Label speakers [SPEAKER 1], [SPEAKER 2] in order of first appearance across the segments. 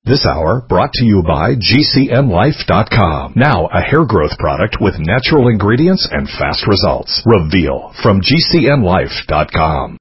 [SPEAKER 1] This hour brought to you by GCNlife.com. Now a hair growth product with natural ingredients and fast results. Reveal from GCNlife.com.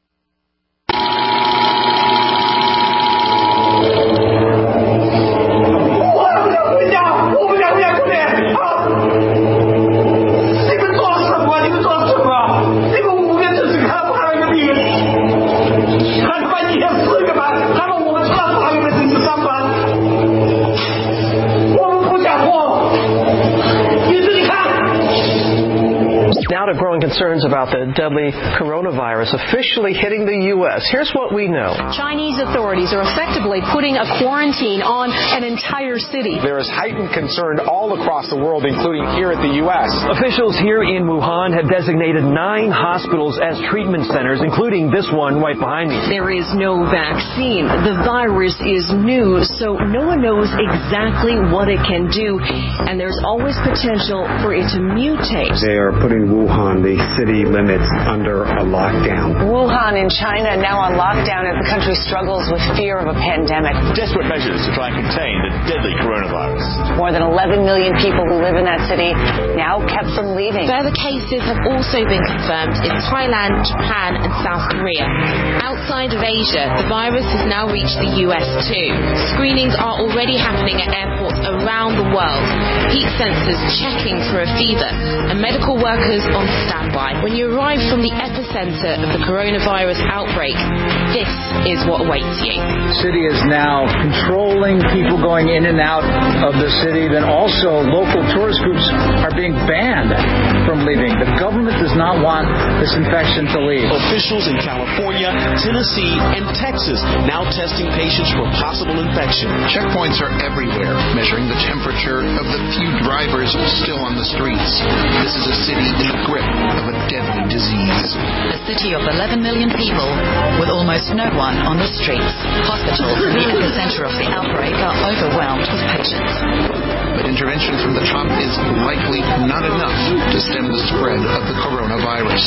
[SPEAKER 2] Now to growing concerns about the deadly coronavirus officially hitting the U.S. Here's what we know.
[SPEAKER 3] Chinese authorities are effectively putting a quarantine on an entire city.
[SPEAKER 4] There is heightened concern all across the world, including here at the U.S.
[SPEAKER 2] Officials here in Wuhan have designated 9 hospitals as treatment centers, including this one right behind me.
[SPEAKER 3] There is no vaccine. The virus is new, so no one knows exactly what it can do, and there's always potential for it to mutate.
[SPEAKER 5] They are putting Wuhan, the city limits, under a lockdown.
[SPEAKER 6] Wuhan in China now on lockdown as the country struggles with fear of a pandemic.
[SPEAKER 7] Desperate measures to try and contain the deadly coronavirus.
[SPEAKER 6] More than 11 million people who live in that city now kept from leaving.
[SPEAKER 8] Further cases have also been confirmed in Thailand, Japan and South Korea. Outside of Asia, the virus has now reached the US too. Screenings are already happening at airports around the world. Heat sensors checking for a fever and medical workers on standby. When you arrive from the epicenter of the coronavirus outbreak, this is what awaits you.
[SPEAKER 9] The city is now controlling people going in and out of the city. Then also local tourist groups are being banned from leaving. The government does not want this infection to leave.
[SPEAKER 7] Officials in California, Tennessee, and Texas now testing patients for possible infection.
[SPEAKER 10] Checkpoints are everywhere, measuring the temperature of the few drivers still on the streets. This is a city in the grip of a deadly disease.
[SPEAKER 11] A city of 11 million people with almost no one on the streets. Hospitals in the epicenter of the outbreak are overwhelmed with patients.
[SPEAKER 10] But intervention from the top is likely not enough to stem the spread of the coronavirus.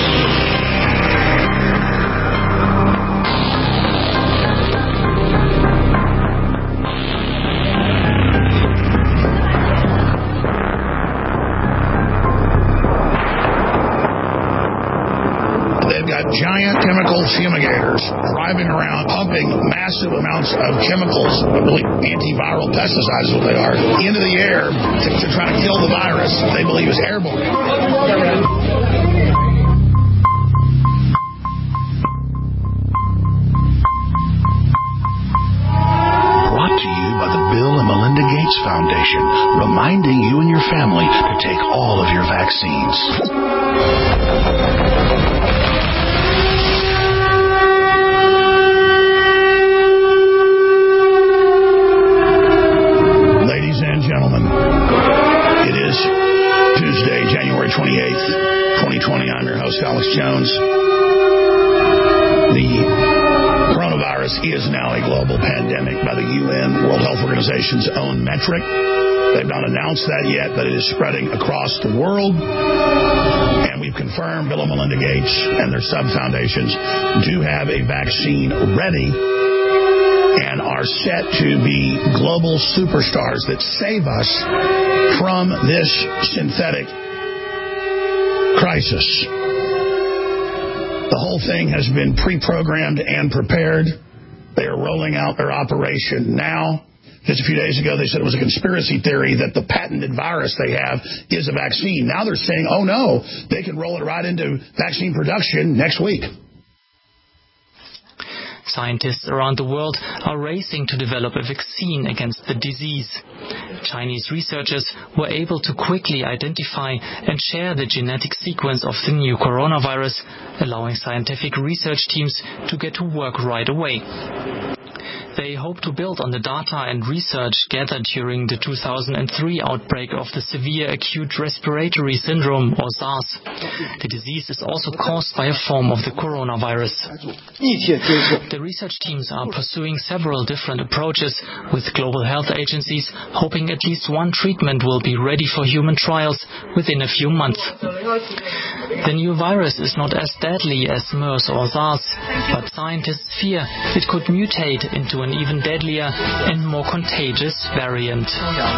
[SPEAKER 12] Giant chemical fumigators driving around, pumping massive amounts of chemicals, really antiviral pesticides is what they are, into the air to try to kill the virus they believe is airborne.
[SPEAKER 13] Brought to you by the Bill and Melinda Gates Foundation, reminding you and your family to take all of your vaccines.
[SPEAKER 12] Gentlemen, it is Tuesday, January 28th, 2020. I'm your host, Alex Jones. The coronavirus is now a global pandemic by the UN, World Health Organization's own metric. They've not announced that yet, but it is spreading across the world. And we've confirmed Bill and Melinda Gates and their sub-foundations do have a vaccine ready and are set to be global superstars that save us from this synthetic crisis. The whole thing has been pre-programmed and prepared. They are rolling out their operation now. Just a few days ago, they said it was a conspiracy theory that the patented virus they have is a vaccine. Now they're saying, oh no, they can roll it right into vaccine production next week.
[SPEAKER 14] Scientists around the world are racing to develop a vaccine against the disease. Chinese researchers were able to quickly identify and share the genetic sequence of the new coronavirus, allowing scientific research teams to get to work right away. They hope to build on the data and research gathered during the 2003 outbreak of the severe acute respiratory syndrome, or SARS. The disease is also caused by a form of the coronavirus. The research teams are pursuing several different approaches, with global health agencies hoping at least one treatment will be ready for human trials within a few months. The new virus is not as deadly as MERS or SARS, but scientists fear it could mutate into an even deadlier and more contagious variant.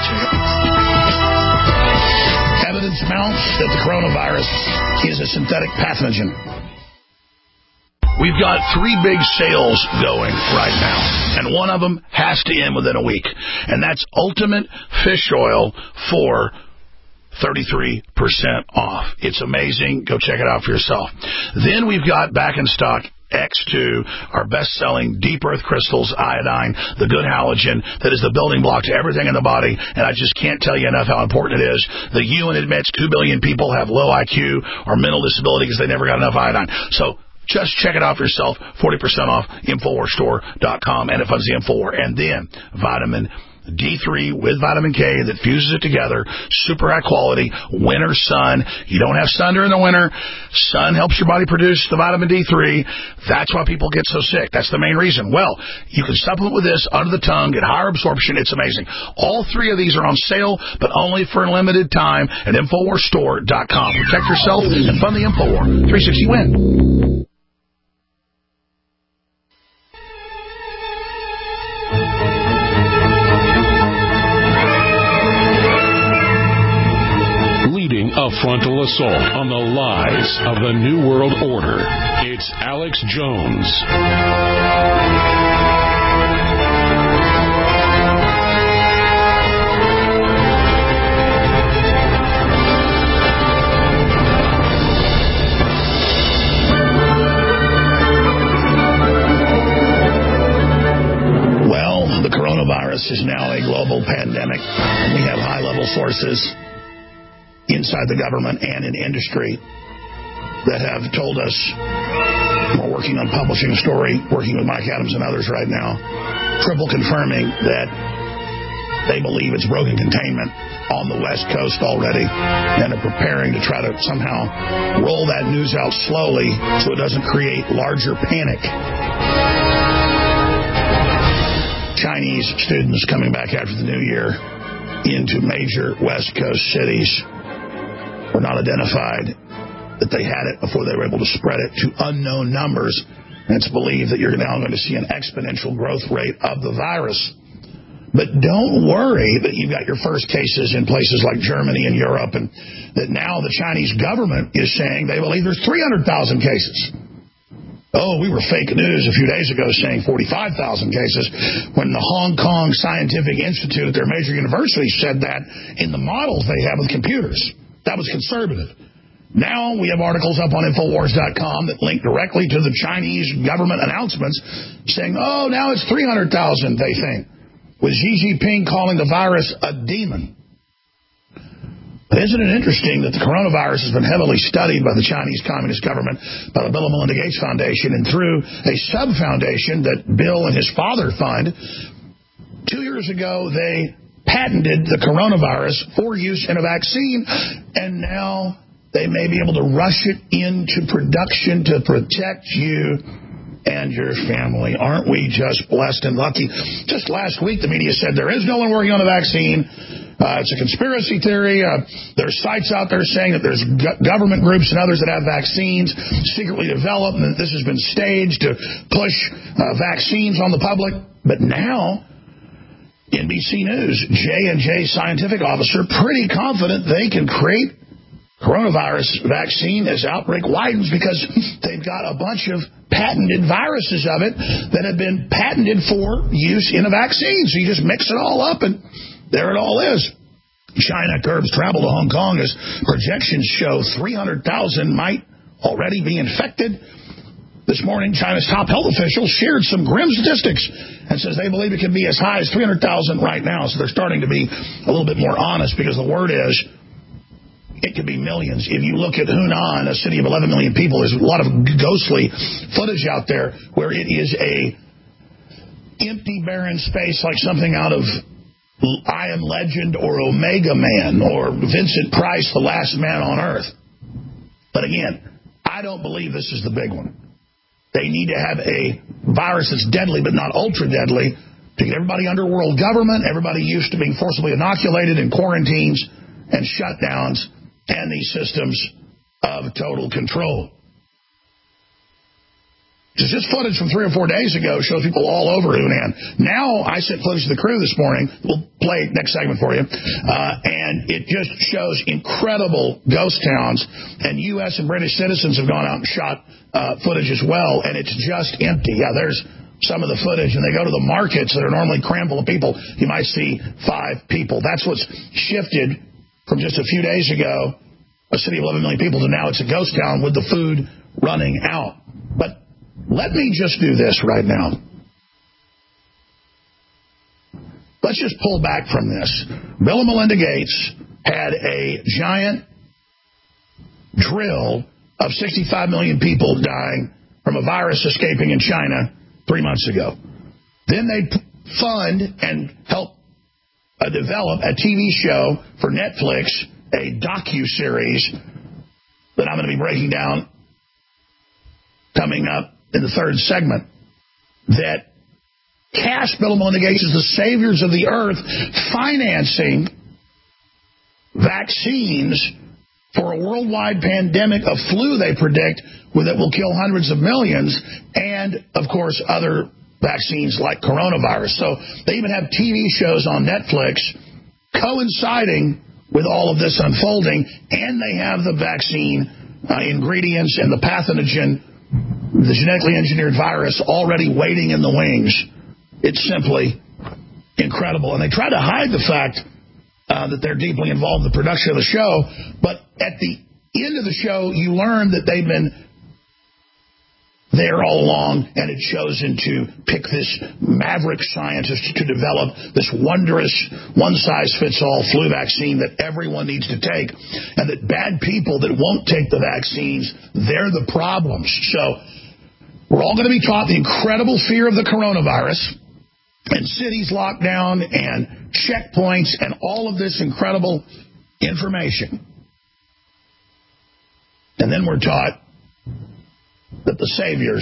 [SPEAKER 12] Evidence mounts that the coronavirus is a synthetic pathogen. We've got 3 big sales going right now, and one of them has to end within a week, and that's Ultimate Fish Oil for 33% off. It's amazing. Go check it out for yourself. Then we've got back in stock X2, our best-selling deep earth crystals, iodine, the good halogen that is the building block to everything in the body, and I just can't tell you enough how important it is. The UN admits 2 billion people have low IQ or mental disability because they never got enough iodine. So just check it out for yourself. 40% off, InfoWarsStore.com, and it funds the InfoWar. And then vitamin D3 with vitamin K that fuses it together. Super high quality. Winter sun. You don't have sun during the winter. Sun helps your body produce the vitamin D3. That's why people get so sick. That's the main reason. Well, you can supplement with this under the tongue, get higher absorption. It's amazing. All 3 of these are on sale, but only for a limited time at InfoWarsStore.com. Protect yourself and fund the InfoWar. 360 win.
[SPEAKER 15] A frontal assault on the lies of the New World Order. It's Alex Jones.
[SPEAKER 12] Well, the coronavirus is now a global pandemic, and we have high-level sources inside the government and in industry that have told us, we're working on publishing a story, working with Mike Adams and others right now, triple confirming that they believe it's broken containment on the West Coast already, and are preparing to try to somehow roll that news out slowly so it doesn't create larger panic. Chinese students coming back after the new year into major West Coast cities were not identified that they had it before they were able to spread it to unknown numbers. And it's believed that you're now going to see an exponential growth rate of the virus. But don't worry that you've got your first cases in places like Germany and Europe, and that now the Chinese government is saying they believe there's 300,000 cases. Oh, we were fake news a few days ago saying 45,000 cases when the Hong Kong Scientific Institute, their major university, said that in the models they have with computers. That was conservative. Now we have articles up on Infowars.com that link directly to the Chinese government announcements saying, oh, now it's 300,000, they think, with Xi Jinping calling the virus a demon. But isn't it interesting that the coronavirus has been heavily studied by the Chinese Communist government, by the Bill and Melinda Gates Foundation, and through a sub-foundation that Bill and his father fund. 2 years ago, they patented the coronavirus for use in a vaccine, and now they may be able to rush it into production to protect you and your family. Aren't we just blessed and lucky? Just last week, the media said there is no one working on a vaccine. It's a conspiracy theory. There's sites out there saying that there's government groups and others that have vaccines secretly developed, and that this has been staged to push vaccines on the public. But now NBC News, J&J scientific officer, pretty confident they can create coronavirus vaccine as outbreak widens because they've got a bunch of patented viruses of it that have been patented for use in a vaccine. So you just mix it all up and there it all is. China curbs travel to Hong Kong as projections show 300,000 might already be infected. This morning, China's top health officials shared some grim statistics and says they believe it could be as high as 300,000 right now. So they're starting to be a little bit more honest because the word is it could be millions. If you look at Hunan, a city of 11 million people, there's a lot of ghostly footage out there where it is a empty, barren space like something out of I Am Legend or Omega Man or Vincent Price, The Last Man on Earth. But again, I don't believe this is the big one. They need to have a virus that's deadly but not ultra-deadly to get everybody under world government, everybody used to being forcibly inoculated in quarantines and shutdowns, and these systems of total control. Just footage from 3 or 4 days ago shows people all over Hunan. Now I sent footage to the crew this morning. We'll play next segment for you. And it just shows incredible ghost towns. And U.S. and British citizens have gone out and shot footage as well. And it's just empty. Yeah, there's some of the footage. And they go to the markets that are normally crammed full of people. You might see 5 people. That's what's shifted from just a few days ago, a city of 11 million people, to now it's a ghost town with the food running out. But let me just do this right now. Let's just pull back from this. Bill and Melinda Gates had a giant drill of 65 million people dying from a virus escaping in China 3 months ago. Then they fund and help develop a TV show for Netflix, a docu-series that I'm going to be breaking down coming up in the third segment, that cast Bill and Melinda Gates as the saviors of the earth, financing vaccines for a worldwide pandemic of flu they predict that will kill hundreds of millions, and, of course, other vaccines like coronavirus. So they even have TV shows on Netflix coinciding with all of this unfolding, and they have the vaccine ingredients and the pathogen, the genetically engineered virus, already waiting in the wings. It's simply incredible. And they try to hide the fact that they're deeply involved in the production of the show. But at the end of the show, you learn that they've been there all along, and it shows into pick this maverick scientist to develop this wondrous one-size-fits-all flu vaccine that everyone needs to take, and that bad people that won't take the vaccines, they're the problems. So we're all going to be taught the incredible fear of the coronavirus and cities locked down and checkpoints and all of this incredible information. And then we're taught that the saviors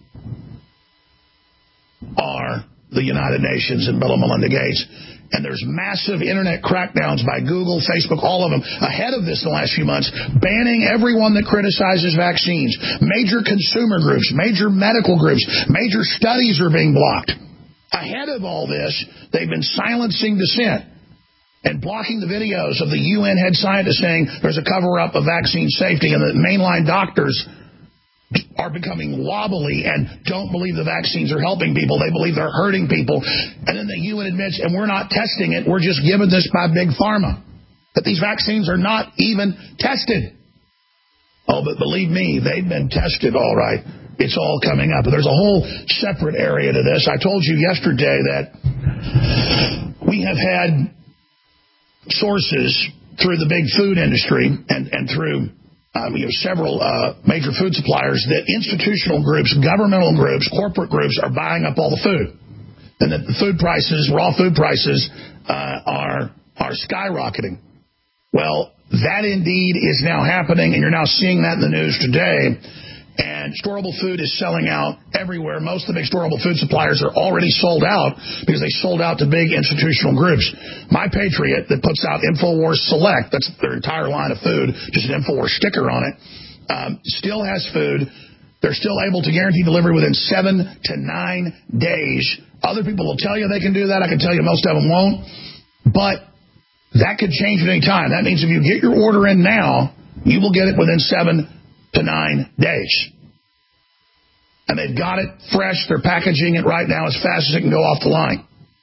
[SPEAKER 12] are the United Nations and Bill and Melinda Gates. And there's massive internet crackdowns by Google, Facebook, all of them, ahead of this in the last few months, banning everyone that criticizes vaccines. Major consumer groups, major medical groups, major studies are being blocked. Ahead of all this, they've been silencing dissent and blocking the videos of the UN head scientist saying there's a cover-up of vaccine safety, and that mainline doctors are becoming wobbly and don't believe the vaccines are helping people. They believe they're hurting people. And then the UN admits, and we're not testing it, we're just given this by Big Pharma, that these vaccines are not even tested. Oh, but believe me, they've been tested, all right. It's all coming up. But there's a whole separate area to this. I told you yesterday that we have had sources through the big food industry and through several major food suppliers, that institutional groups, governmental groups, corporate groups are buying up all the food, and that the food prices, raw food prices, are skyrocketing. Well, that indeed is now happening, and you're now seeing that in the news today. And storable food is selling out everywhere. Most of the big storable food suppliers are already sold out because they sold out to big institutional groups. My Patriot, that puts out InfoWars Select, that's their entire line of food, just an InfoWars sticker on it, still has food. They're still able to guarantee delivery within 7 to 9 days. Other people will tell you they can do that. I can tell you most of them won't. But that could change at any time. That means if you get your order in now, you will get it within 7 to 9 days. And they've got it fresh. They're packaging it right now as fast as it can go off the line.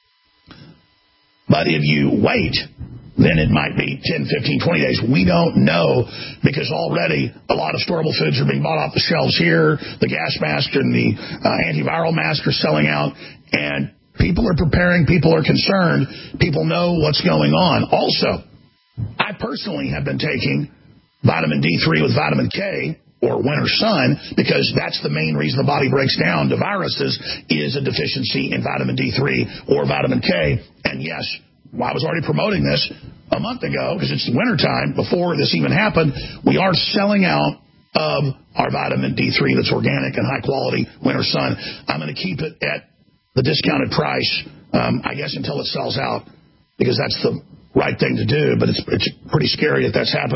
[SPEAKER 12] But if you wait, then it might be 10, 15, 20 days. We don't know, because already a lot of storable foods are being bought off the shelves here. The gas mask and the antiviral mask are selling out. And people are preparing. People are concerned. People know what's going on. Also, I personally have been taking vitamin D3 with vitamin K, or winter sun, because that's the main reason the body breaks down to viruses, is a deficiency in vitamin D3 or vitamin K. And yes, I was already promoting this a month ago, because it's wintertime. Before this even happened, we are selling out of our vitamin D3 that's organic and high quality winter sun. I'm going to keep it at the discounted price, I guess, until it sells out, because that's the right thing to do. But it's pretty scary that that's happening.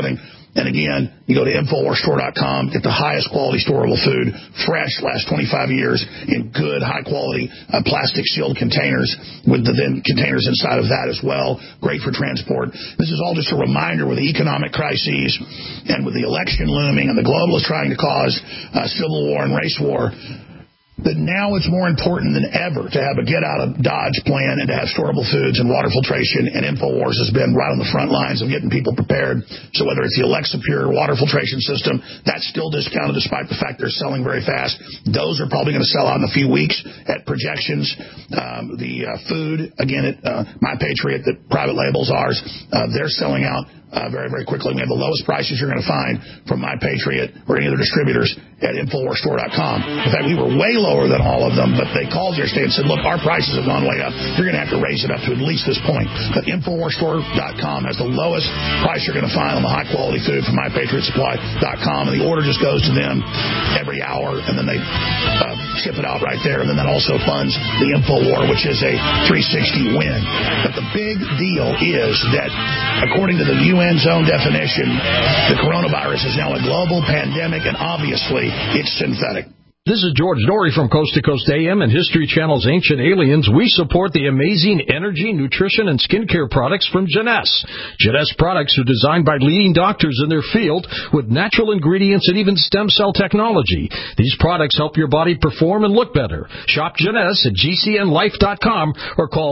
[SPEAKER 12] And again, you go to InfoWarsStore.com, get the highest quality storable food, fresh, last 25 years, in good, high-quality plastic sealed containers with the then containers inside of that as well. Great for transport. This is all just a reminder with the economic crises and with the election looming and the globalists trying to cause civil war and race war, that now it's more important than ever to have a get-out-of-Dodge plan and to have storable foods and water filtration, and InfoWars has been right on the front lines of getting people prepared. So whether it's the Alexa Pure water filtration system, that's still discounted despite the fact they're selling very fast. Those are probably going to sell out in a few weeks at projections. The food, again, at My Patriot, that private labels ours, they're selling out very, very quickly. We have the lowest prices you're going to find from My Patriot or any other distributors at InfoWarsStore.com. In fact, we were way lower than all of them, but they called yesterday and said, look, our prices have gone way up. You're going to have to raise it up to at least this point. But InfoWarsStore.com has the lowest price you're going to find on the high-quality food from MyPatriotSupply.com, and the order just goes to them every hour, and then they ship it out right there, and then that also funds the InfoWar, which is a 360 win. But the big deal is that, according to the UN's own definition, the coronavirus is now a global pandemic, and obviously it's synthetic.
[SPEAKER 16] This is George Norrie from Coast to Coast AM and History Channel's Ancient Aliens. We support the amazing energy, nutrition, and skincare products from Jeunesse. Jeunesse products are designed by leading doctors in their field with natural ingredients and even stem cell technology. These products help your body perform and look better. Shop Jeunesse at GCNLife.com or call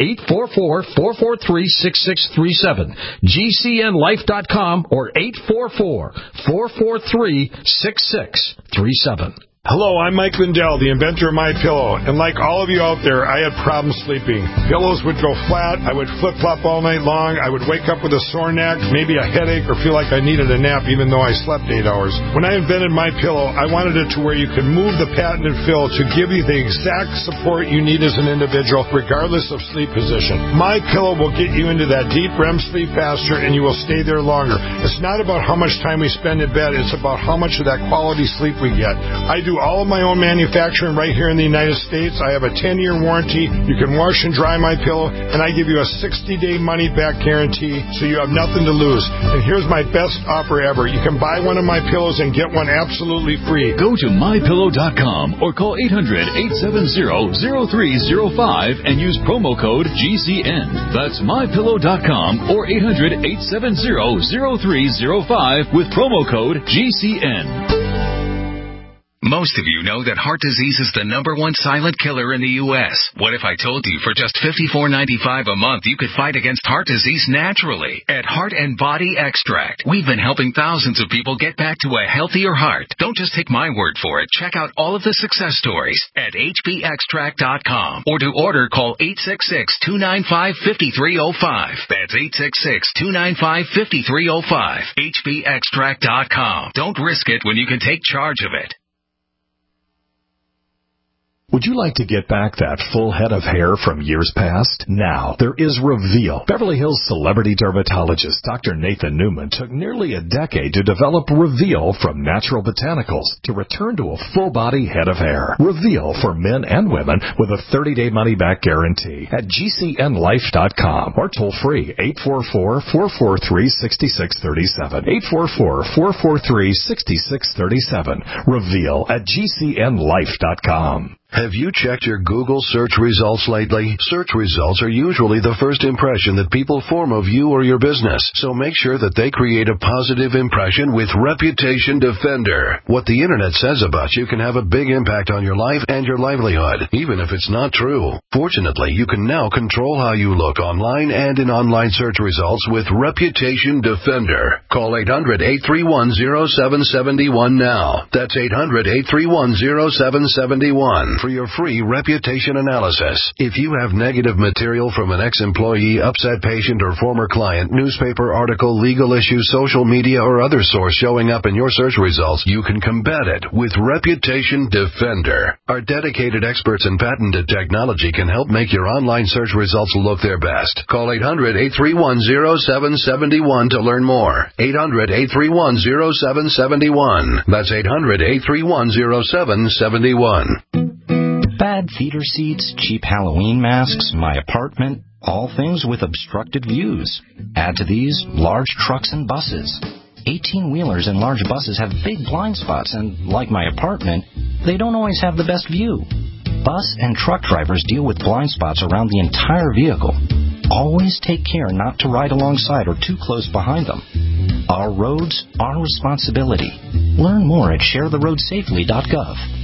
[SPEAKER 16] 1-844-443-6637. GCNLife.com or 844-443-6637.
[SPEAKER 17] Hello, I'm Mike Lindell, the inventor of MyPillow, and like all of you out there, I had problems sleeping. Pillows would go flat, I would flip-flop all night long, I would wake up with a sore neck, maybe a headache, or feel like I needed a nap even though I slept 8 hours. When I invented MyPillow, I wanted it to where you could move the patented fill to give you the exact support you need as an individual, regardless of sleep position. MyPillow will get you into that deep REM sleep faster, and you will stay there longer. It's not about how much time we spend in bed, it's about how much of that quality sleep we get. I do all of my own manufacturing right here in the United States. I have a 10-year warranty. You can wash and dry my pillow, and I give you a 60-day money-back guarantee, so you have nothing to lose. And here's my best offer ever. You can buy one of my pillows and get one absolutely free.
[SPEAKER 18] Go to MyPillow.com or call 800-870-0305 and use promo code GCN. That's MyPillow.com or 800-870-0305 with promo code GCN.
[SPEAKER 19] Most of you know that heart disease is the #1 silent killer in the U.S. What if I told you for just $54.95 a month you could fight against heart disease naturally at Heart and Body Extract? We've been helping thousands of people get back to a healthier heart. Don't just take my word for it. Check out all of the success stories at hbextract.com, or to order, call 866-295-5305. That's 866-295-5305. hbextract.com. Don't risk it when you can take charge of it.
[SPEAKER 1] Would you like to get back that full head of hair from years past? Now, there is Reveal. Beverly Hills celebrity dermatologist Dr. Nathan Newman took nearly a decade to develop Reveal from natural botanicals to return to a full-body head of hair. Reveal for men and women with a 30-day money-back guarantee at GCNLife.com or toll-free 844-443-6637. 844-443-6637. Reveal at GCNLife.com.
[SPEAKER 20] Have you checked your Google search results lately? Search results are usually the first impression that people form of you or your business, so make sure that they create a positive impression with Reputation Defender. What the internet says about you can have a big impact on your life and your livelihood, even if it's not true. Fortunately, you can now control how you look online and in online search results with Reputation Defender. Call 800-831-0771 now. That's 800-831-0771. For your free reputation analysis. If you have negative material from an ex-employee, upset patient, or former client, newspaper article, legal issue, social media, or other source showing up in your search results, you can combat it with Reputation Defender. Our dedicated experts in patented technology can help make your online search results look their best. Call 800-831-0771 to learn more. 800-831-0771. That's 800-831-0771.
[SPEAKER 21] Bad theater seats, cheap Halloween masks, my apartment, all things with obstructed views. Add to these large trucks and buses. 18-wheelers and large buses have big blind spots, and like my apartment, they don't always have the best view. Bus and truck drivers deal with blind spots around the entire vehicle. Always take care not to ride alongside or too close behind them. Our roads, our responsibility. Learn more at sharetheroadsafely.gov.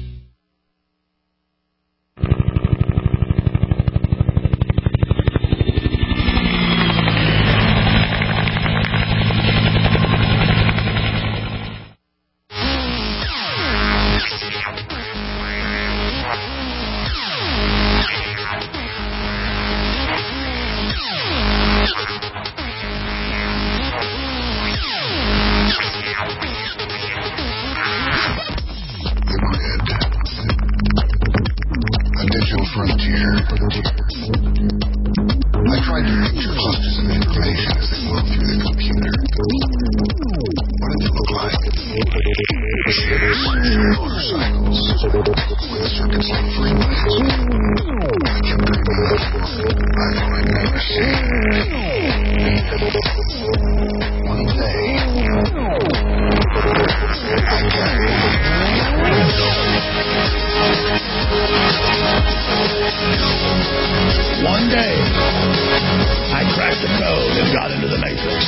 [SPEAKER 12] One day, I cracked the code and got into the Matrix.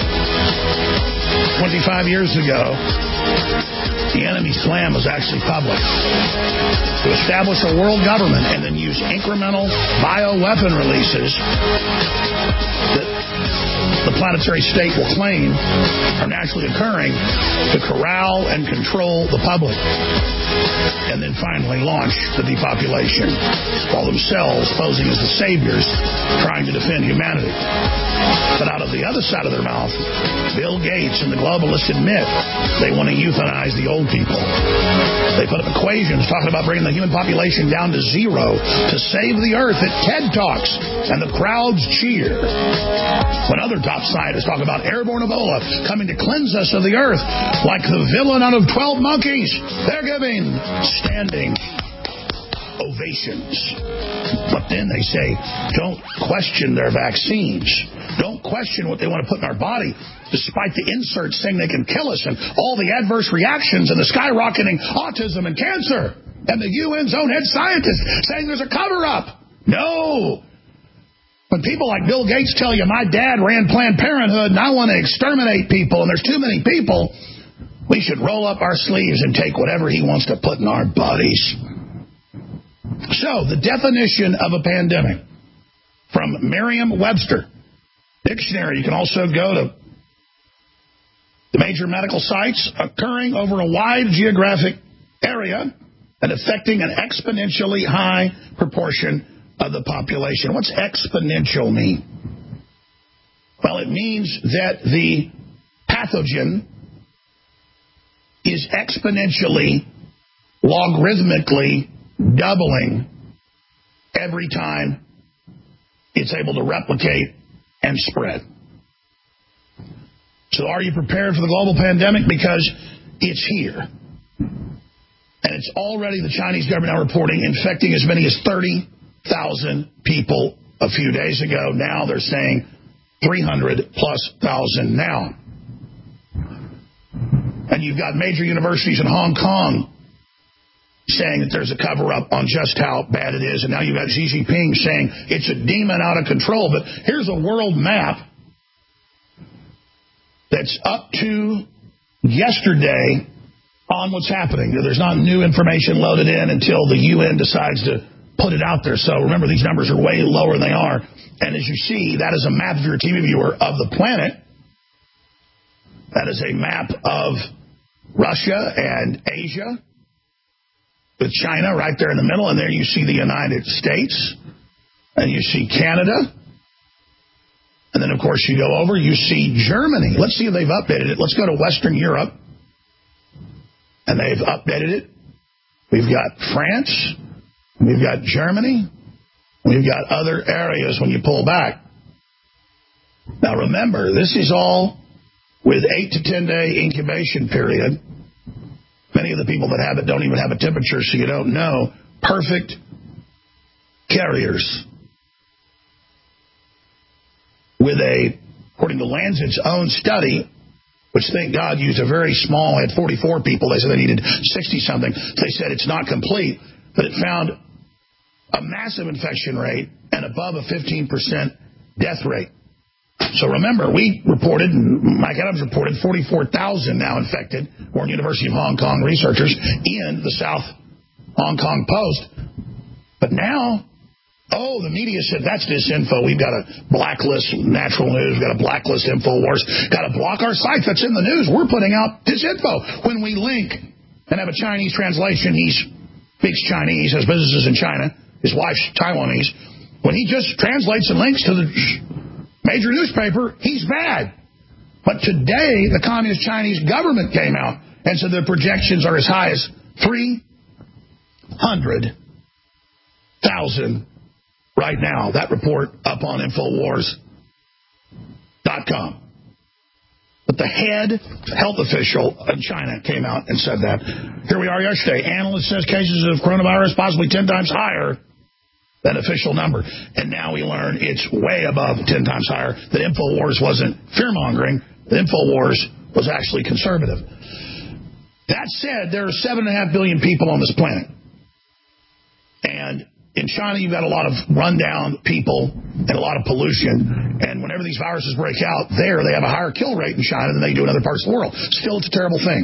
[SPEAKER 12] 25 years ago, the enemy's plan was actually public. To establish a world government and then use incremental bioweapon releases that the planetary state will claim are naturally occurring to corral and control the public. And then finally launch the depopulation, while themselves posing as the saviors trying to defend humanity. But out of the other side of their mouth, Bill Gates and the globalists admit they want to euthanize the old people. They put up equations talking about bringing the human population down to zero to save the earth at TED Talks, and the crowds cheer. When other top scientists talk about airborne Ebola coming to cleanse us of the earth, like the villain out of 12 Monkeys, they're giving standing ovations. But then they say, don't question their vaccines. Don't question what they want to put in our body, despite the inserts saying they can kill us and all the adverse reactions and the skyrocketing autism and cancer. And the UN's own head scientist saying there's a cover-up. No. When people like Bill Gates tell you, my dad ran Planned Parenthood and I want to exterminate people and there's too many people, we should roll up our sleeves and take whatever he wants to put in our bodies. So, the definition of a pandemic from Merriam-Webster Dictionary. You can also go to the major medical sites. Occurring over a wide geographic area and affecting an exponentially high proportion of the population. What's exponential mean? Well, it means that the pathogen is exponentially, logarithmically doubling every time it's able to replicate and spread. So are you prepared for the global pandemic? Because it's here. And it's already, the Chinese government now reporting, infecting as many as 30,000 people a few days ago. Now they're saying 300+ thousand now. And you've got major universities in Hong Kong saying that there's a cover-up on just how bad it is. And now you've got Xi Jinping saying it's a demon out of control. But here's a world map that's up to yesterday on what's happening. There's not new information loaded in until the UN decides to put it out there. So remember, these numbers are way lower than they are. And as you see, that is a map, if you're a TV viewer, of the planet. That is a map of Russia and Asia, with China right there in the middle. And there you see the United States. And you see Canada. And then, of course, you go over, you see Germany. Let's see if they've updated it. Let's go to Western Europe. And they've updated it. We've got France. We've got Germany. We've got other areas when you pull back. Now, remember, this is all with 8 to 10 day incubation period. Many of the people that have it don't even have a temperature, so you don't know. Perfect carriers. With according to Lancet's own study, which thank God used a very small, had 44 people. They said they needed 60-something. They said it's not complete, but it found a massive infection rate and above a 15% death rate. So remember, we reported, and Mike Adams reported, 44,000 now infected, or University of Hong Kong researchers, in the South Hong Kong Post. But now, the media said, that's disinfo. We've got to blacklist Natural News. We've got to blacklist InfoWars. Got to block our site that's in the news. We're putting out disinfo. When we link and have a Chinese translation, he speaks Chinese, has businesses in China. His wife's Taiwanese. When he just translates and links to the major newspaper, he's bad. But today, the Communist Chinese government came out and said the projections are as high as 300,000 right now. That report up on Infowars.com. But the head health official in China came out and said that. Here we are yesterday. Analyst says cases of coronavirus possibly 10 times higher than official number. And now we learn it's way above 10 times higher, that InfoWars wasn't fear-mongering. That InfoWars was actually conservative. That said, there are 7.5 billion people on this planet. And in China, you've got a lot of rundown people and a lot of pollution. And whenever these viruses break out there, they have a higher kill rate in China than they do in other parts of the world. Still, it's a terrible thing.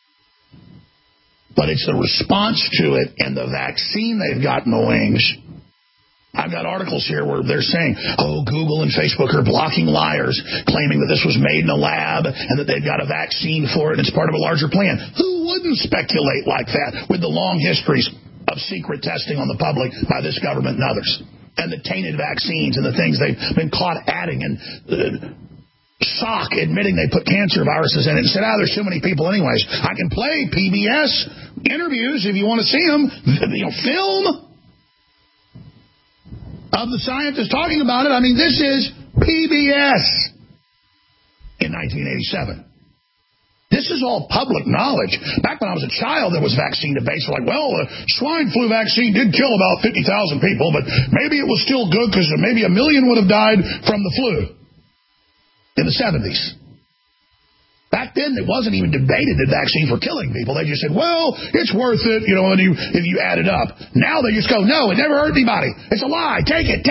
[SPEAKER 12] But it's the response to it and the vaccine they've got in the wings. I've got articles here where they're saying, Google and Facebook are blocking liars, claiming that this was made in a lab and that they've got a vaccine for it and it's part of a larger plan. Who wouldn't speculate like that with the long histories of secret testing on the public by this government and others, and the tainted vaccines and the things they've been caught adding, and Salk admitting they put cancer viruses in it and said, there's too many people anyways. I can play PBS interviews if you want to see them, film of the scientists talking about it. I mean, this is PBS in 1987. This is all public knowledge. Back when I was a child, there was vaccine debates. Like, the swine flu vaccine did kill about 50,000 people, but maybe it was still good because maybe 1 million would have died from the flu in the 70s. Back then, it wasn't even debated that vaccines were killing people. They just said, it's worth it, if you add it up. Now they just go, no, it never hurt anybody. It's a lie. Take it.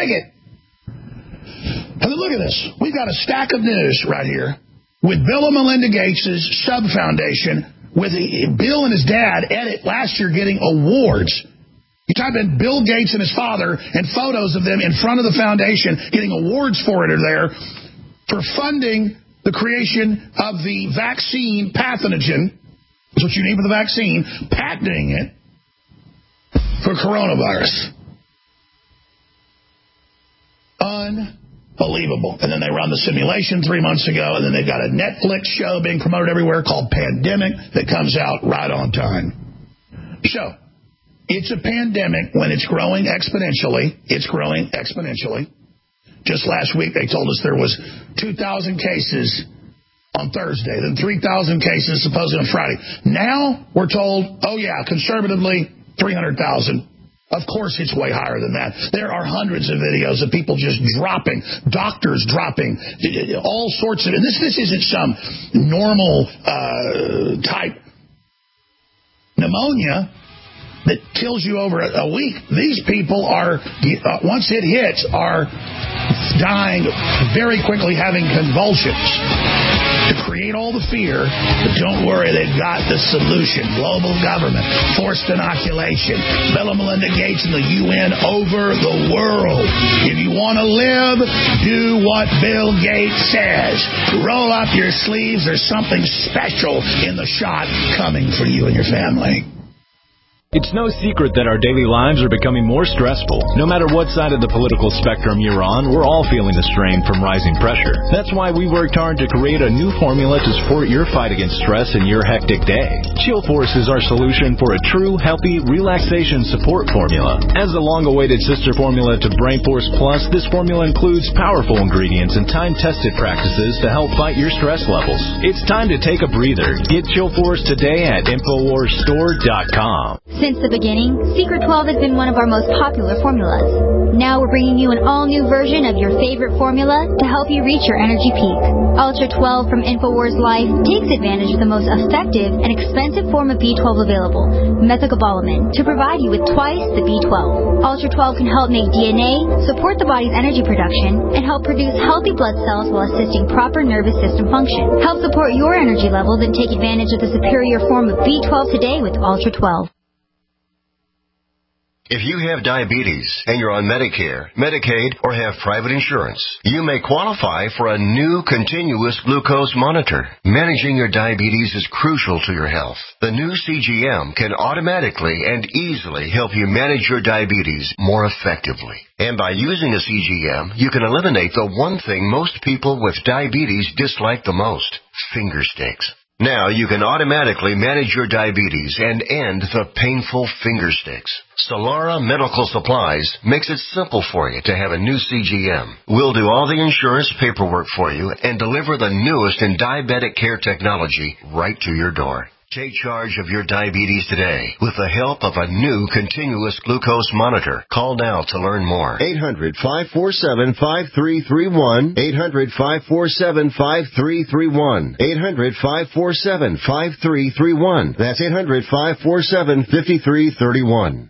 [SPEAKER 12] And then look at this. We've got a stack of news right here with Bill and Melinda Gates' Sub Foundation, with Bill and his dad, Ed, last year getting awards. You type in Bill Gates and his father and photos of them in front of the foundation getting awards for it are there for funding the creation of the vaccine Pathogen. That's what you need for the vaccine, patenting it for coronavirus. Unbelievable. And then they run the simulation 3 months ago, and then they've got a Netflix show being promoted everywhere called Pandemic that comes out right on time. So, it's a pandemic when it's growing exponentially. It's growing exponentially. Just last week, they told us there was 2,000 cases on Thursday, then 3,000 cases supposedly on Friday. Now, we're told, conservatively, 300,000. Of course, it's way higher than that. There are hundreds of videos of people just dropping, doctors dropping, all sorts of, and this isn't some normal type pneumonia that kills you over a week. These people are, once it hits, are dying very quickly, having convulsions. To create all the fear, but don't worry, they've got the solution. Global government, forced inoculation, Bill and Melinda Gates and the UN over the world. If you want to live, do what Bill Gates says. Roll up your sleeves. There's something special in the shot coming for you and your family.
[SPEAKER 4] It's no secret that our daily lives are becoming more stressful. No matter what side of the political spectrum you're on, we're all feeling the strain from rising pressure. That's why we worked hard to create a new formula to support your fight against stress in your hectic day. Chill Force is our solution for a true, healthy relaxation support formula. As a long-awaited sister formula to Brain Force Plus, this formula includes powerful ingredients and time-tested practices to help fight your stress levels. It's time to take a breather. Get Chill Force today at InfoWarsStore.com.
[SPEAKER 2] Since the beginning, Secret 12 has been one of our most popular formulas. Now we're bringing you an all-new version of your favorite formula to help you reach your energy peak. Ultra 12 from InfoWars Life takes advantage of the most effective and expensive form of B12 available, methylcobalamin, to provide you with twice the B12. Ultra 12 can help make DNA, support the body's energy production, and help produce healthy blood cells while assisting proper nervous system function. Help support your energy levels and take advantage of the superior form of B12 today with Ultra 12.
[SPEAKER 22] If you have diabetes and you're on Medicare, Medicaid, or have private insurance, you may qualify for a new continuous glucose monitor. Managing your diabetes is crucial to your health. The new CGM can automatically and easily help you manage your diabetes more effectively. And by using a CGM, you can eliminate the one thing most people with diabetes dislike the most: finger sticks. Now you can automatically manage your diabetes and end the painful finger sticks. Solara Medical Supplies makes it simple for you to have a new CGM. We'll do all the insurance paperwork for you and deliver the newest in diabetic care technology right to your door. Take charge of your diabetes today with the help of a new continuous glucose monitor. Call now to learn more.
[SPEAKER 23] 800-547-5331. 800-547-5331. 800-547-5331. That's 800-547-5331.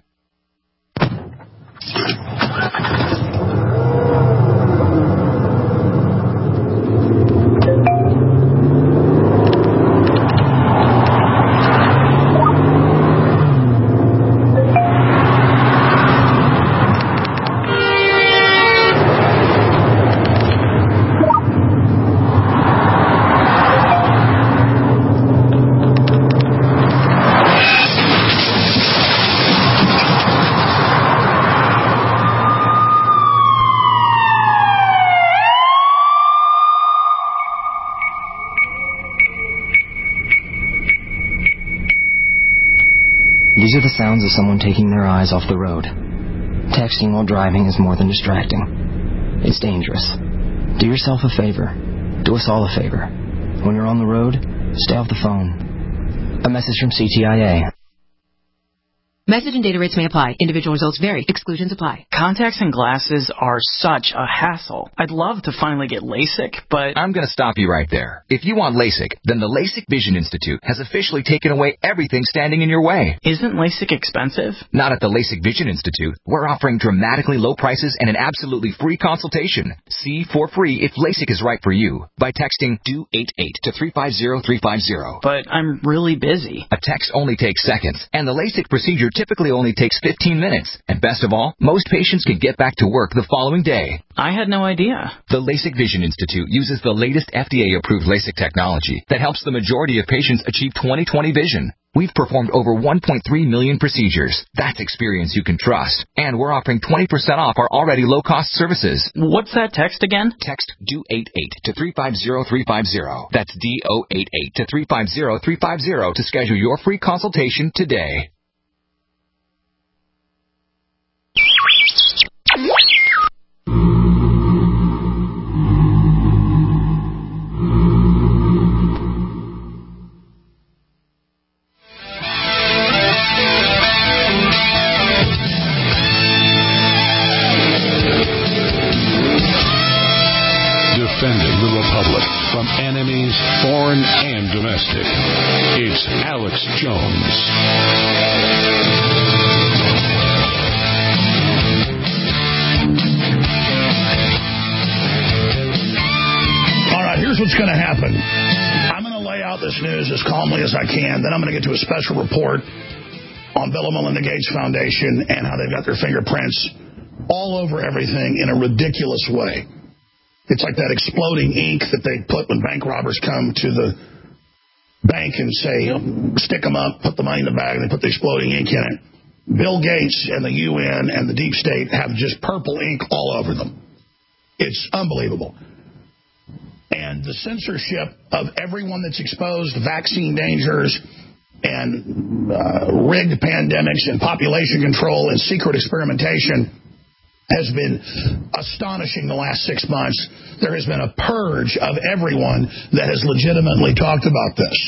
[SPEAKER 21] These are the sounds of someone taking their eyes off the road. Texting while driving is more than distracting. It's dangerous. Do yourself a favor. Do us all a favor. When you're on the road, stay off the phone. A message from CTIA.
[SPEAKER 24] Message and data rates may apply. Individual results vary. Exclusions apply.
[SPEAKER 25] Contacts and glasses are such a hassle. I'd love to finally get LASIK, but...
[SPEAKER 26] I'm going to stop you right there. If you want LASIK, then the LASIK Vision Institute has officially taken away everything standing in your way.
[SPEAKER 25] Isn't LASIK expensive?
[SPEAKER 26] Not at the LASIK Vision Institute. We're offering dramatically low prices and an absolutely free consultation. See for free if LASIK is right for you by texting DO88 to 350350.
[SPEAKER 25] But I'm really busy.
[SPEAKER 26] A text only takes seconds, and the LASIK procedure typically only takes 15 minutes. And best of all, most patients can get back to work the following day.
[SPEAKER 25] I had no idea.
[SPEAKER 26] The LASIK Vision Institute uses the latest FDA-approved LASIK technology that helps the majority of patients achieve 20/20 vision. We've performed over 1.3 million procedures. That's experience you can trust. And we're offering 20% off our already low-cost services.
[SPEAKER 25] What's that text again?
[SPEAKER 26] Text DO88 to 350350. That's DO88 to 350350 to schedule your free consultation today.
[SPEAKER 15] Defending the Republic from enemies, foreign and domestic. It's Alex Jones.
[SPEAKER 12] All right, here's what's going to happen. I'm going to lay out this news as calmly as I can. Then I'm going to get to a special report on Bill and Melinda Gates Foundation and how they've got their fingerprints all over everything in a ridiculous way. It's like that exploding ink that they put when bank robbers come to the bank and say, stick them up, put the money in the bag, and they put the exploding ink in it. Bill Gates and the UN and the deep state have just purple ink all over them. It's unbelievable. And the censorship of everyone that's exposed to vaccine dangers and rigged pandemics and population control and secret experimentation has been astonishing the last 6 months. There has been a purge of everyone that has legitimately talked about this.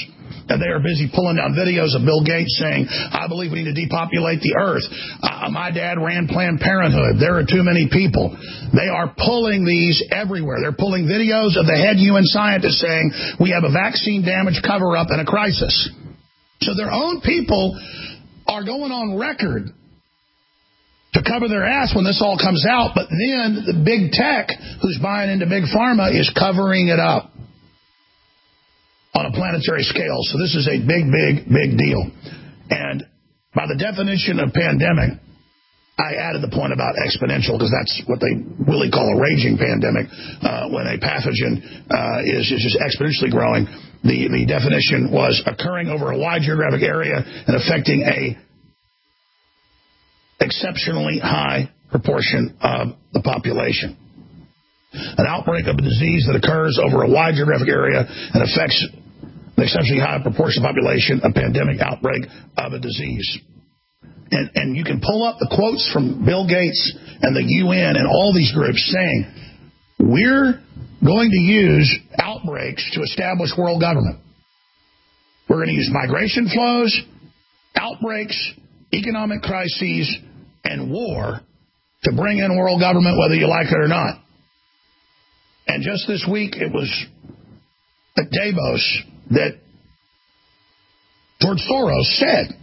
[SPEAKER 12] And they are busy pulling down videos of Bill Gates saying, I believe we need to depopulate the earth. My dad ran Planned Parenthood. There are too many people. They are pulling these everywhere. They're pulling videos of the head UN scientist saying, we have a vaccine damage cover-up and a crisis. So their own people are going on record to cover their ass when this all comes out, but then the big tech who's buying into big pharma is covering it up on a planetary scale. So this is a big, big, big deal. And by the definition of pandemic, I added the point about exponential because that's what they really call a raging pandemic when a pathogen is just exponentially growing. The definition was occurring over a wide geographic area and affecting a exceptionally high proportion of the population. An outbreak of a disease that occurs over a wide geographic area and affects an exceptionally high proportion of the population, a pandemic outbreak of a disease. And you can pull up the quotes from Bill Gates and the UN and all these groups saying, we're going to use outbreaks to establish world government. We're going to use migration flows, outbreaks, economic crises, and war to bring in world government, whether you like it or not. And just this week, it was at Davos that George Soros said,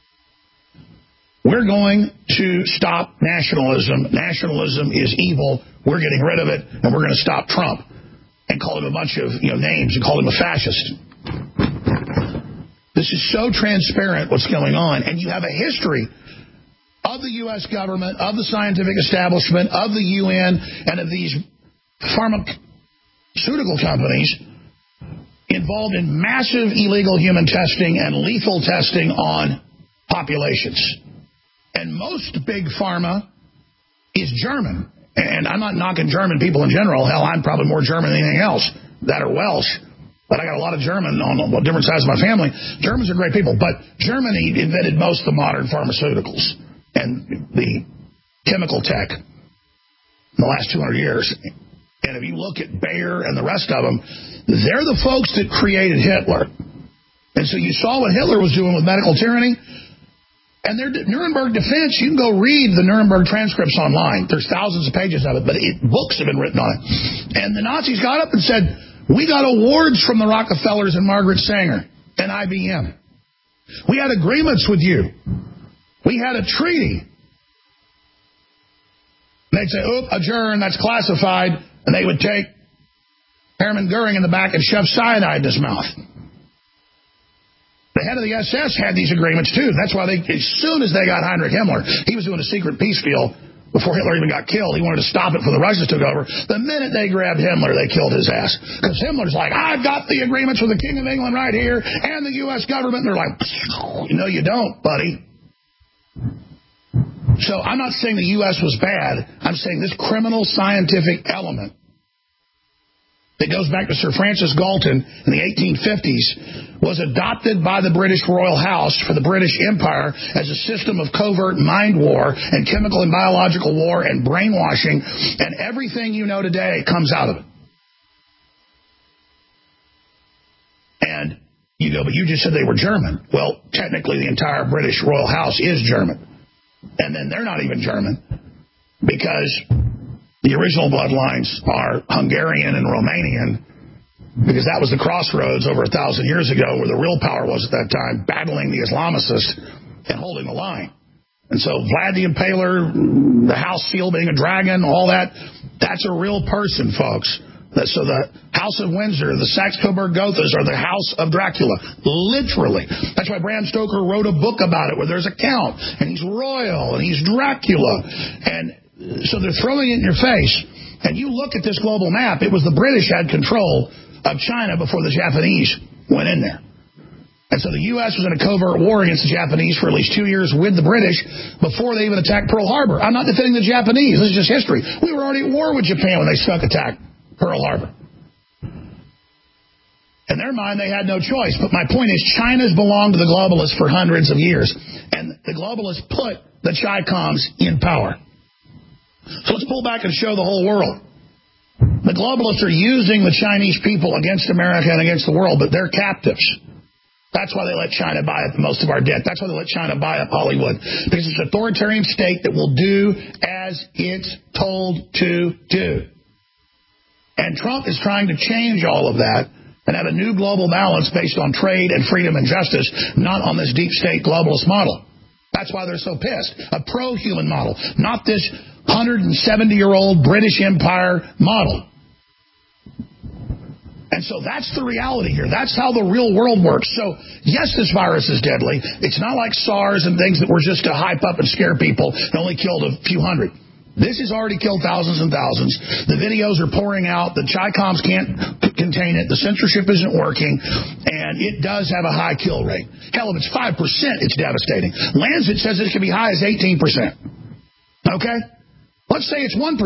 [SPEAKER 12] we're going to stop nationalism. Nationalism is evil. We're getting rid of it, and we're going to stop Trump. And called him a bunch of names and called him a fascist. This is so transparent what's going on. And you have a history of the U.S. government, of the scientific establishment, of the UN, and of these pharmaceutical companies involved in massive illegal human testing and lethal testing on populations. And most big pharma is German. And I'm not knocking German people in general. Hell, I'm probably more German than anything else. That or Welsh. But I got a lot of German on different sides of my family. Germans are great people. But Germany invented most of the modern pharmaceuticals and the chemical tech in the last 200 years. And if you look at Bayer and the rest of them, they're the folks that created Hitler. And so you saw what Hitler was doing with medical tyranny. And their Nuremberg defense, you can go read the Nuremberg transcripts online. There's thousands of pages of it, but books have been written on it. And the Nazis got up and said, we got awards from the Rockefellers and Margaret Sanger and IBM. We had agreements with you. We had a treaty. And they'd say, adjourn, that's classified. And they would take Hermann Goering in the back and shove cyanide in his mouth. The head of the SS had these agreements, too. That's why as soon as they got Heinrich Himmler, he was doing a secret peace deal before Hitler even got killed. He wanted to stop it before the Russians took over. The minute they grabbed Himmler, they killed his ass. Because Himmler's like, I've got the agreements with the King of England right here and the U.S. government. And they're like, no, you don't, buddy. So I'm not saying the U.S. was bad. I'm saying this criminal scientific element that goes back to Sir Francis Galton in the 1850s was adopted by the British Royal House for the British Empire as a system of covert mind war and chemical and biological war and brainwashing, and everything you know today comes out of it. And you go, but you just said they were German. Well, technically the entire British Royal House is German. And then they're not even German because the original bloodlines are Hungarian and Romanian, because that was the crossroads over 1,000 years ago where the real power was at that time, battling the Islamicists and holding the line. And so Vlad the Impaler, the house seal being a dragon, all that, that's a real person, folks. So the House of Windsor, the Saxe-Coburg-Gothas are the House of Dracula, literally. That's why Bram Stoker wrote a book about it where there's a count, and he's royal, and he's Dracula. And so they're throwing it in your face. And you look at this global map, it was the British had control of China before the Japanese went in there. And so the U.S. was in a covert war against the Japanese for at least 2 years with the British before they even attacked Pearl Harbor. I'm not defending the Japanese. This is just history. We were already at war with Japan when they attacked Pearl Harbor. In their mind, they had no choice. But my point is, China's belonged to the globalists for hundreds of years. And the globalists put the Chi-Coms in power. So let's pull back and show the whole world. The globalists are using the Chinese people against America and against the world, but they're captives. That's why they let China buy up most of our debt. That's why they let China buy up Hollywood. Because it's an authoritarian state that will do as it's told to do. And Trump is trying to change all of that and have a new global balance based on trade and freedom and justice, not on this deep state globalist model. That's why they're so pissed. A pro-human model, not this 170-year-old British Empire model. And so that's the reality here. That's how the real world works. So, yes, this virus is deadly. It's not like SARS and things that were just to hype up and scare people and only killed a few hundred. This has already killed thousands and thousands. The videos are pouring out. The Chi-Coms can't contain it. The censorship isn't working. And it does have a high kill rate. Hell, if it's 5%, it's devastating. Lancet says it can be high as 18%. Okay? Let's say it's 1%.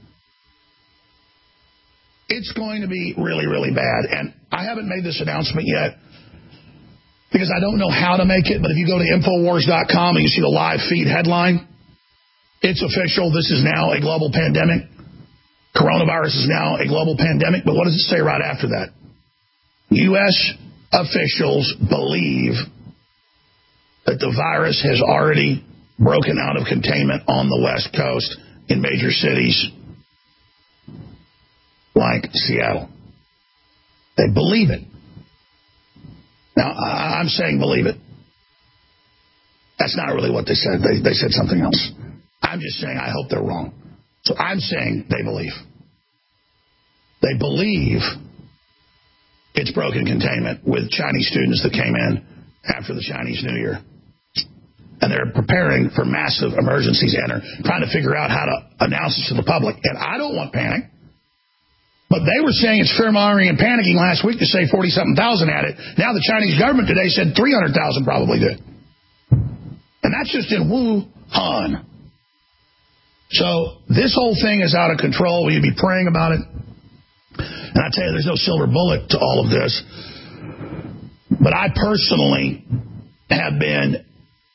[SPEAKER 12] It's going to be really, really bad. And I haven't made this announcement yet because I don't know how to make it. But if you go to Infowars.com and you see the live feed headline, it's official. This is now a global pandemic. Coronavirus is now a global pandemic. But what does it say right after that? U.S. officials believe that the virus has already broken out of containment on the West Coast in major cities like Seattle. They believe it. Now, I'm saying believe it. That's not really what they said. They said something else. I'm just saying I hope they're wrong. So I'm saying they believe. They believe it's broken containment with Chinese students that came in after the Chinese New Year. And they're preparing for massive emergencies and are trying to figure out how to announce this to the public. And I don't want panic. But they were saying it's fear-mongering and panicking last week to say 40-something thousand at it. Now the Chinese government today said 300,000 probably did. And that's just in Wuhan. So this whole thing is out of control. We need to be praying about it. And I tell you, there's no silver bullet to all of this. But I personally have been